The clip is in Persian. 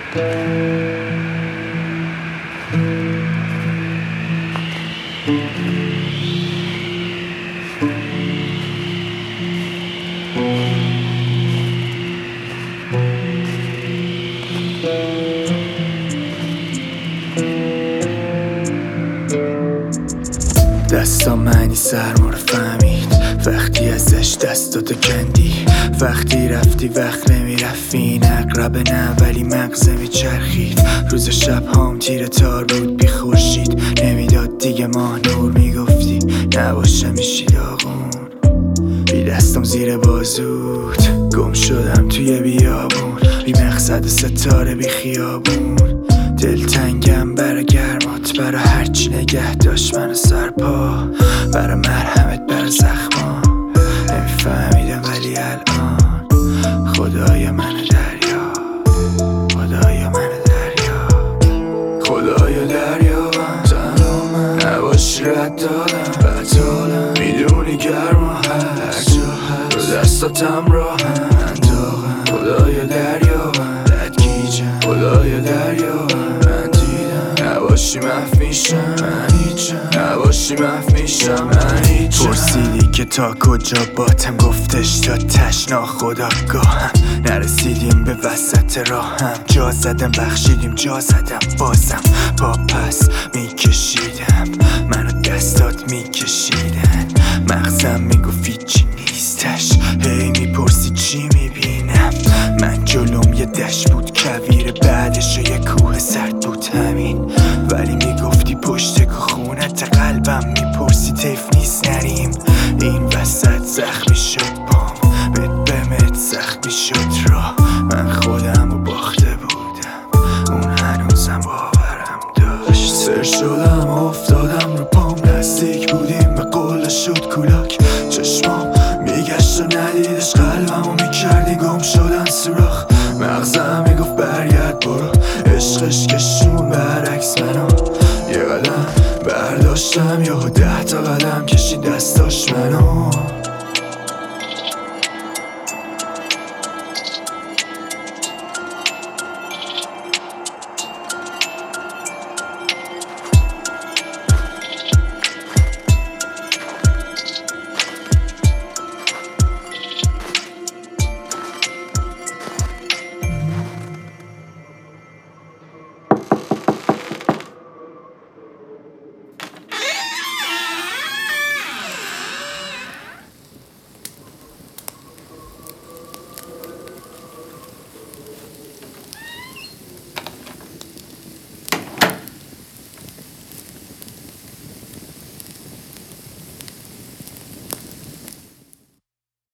دستا معنی سرما رو فهمید وقتی ازش دستاتو کندی، وقتی رفتی وقت نمیرفتی. این اقرب نه ولی مغزه میچرخید. روز شب هام تیر تار بود بی خورشید، نمیداد دیگه ماه نور. میگفتی نباشه میشی داغون، بی دستم زیر بازوت گم شدم توی بیابون، بی مقصد ستاره بی خیابون. دلتنگم برا گرمات، برا هرچی نگه داشت منو سرپا، برا مرهمت برا زخما. نمیفهمیدم ولی الان خدای من دریا، خدای من دریا، خدای دریا. من تنها من نباشی رد دادم بطالم، میدونی گرما هست رو دستاتم راهم انداغم. خدای دریا من بدگیجم، خدای دریا من دیدم نباشی محو میشم من هیچم، نباشی محو میشم من هیچم. پرسیدی که تا کجا باتم، گفتش تا تشنا خداگاهم. نرسیدیم به وسط راهم، جا زدم بخشیدیم جا زدم بازم با پس میکشیدم، منو دستات میکشیدن. مغزم میگفت هیچی نیستش، هی میپرسی چی میبینم. من جلوم یه دشت بود کویر، بعدش یه کوه سرد بود همین. ولی میگفتی پشت خونت قلبم، میپرسی تیف نیست نریم. این وسط زخمی شد پام، بمت زخمی شد راه. من خودم رو باخته بودم، اون هنوزم باورم داشت. سر شدم افتادم رو پام، نزدیک بودیم به قله شد کولاک. چشمام میگشت و ندیدش، قلبمو میکردی گم شدن سوراخ. مغزم میگفت برگرد برو، عشقش کشون برعکس منو. یه قدم برداشتم یا 10 تا قدم کشید دستاش منو.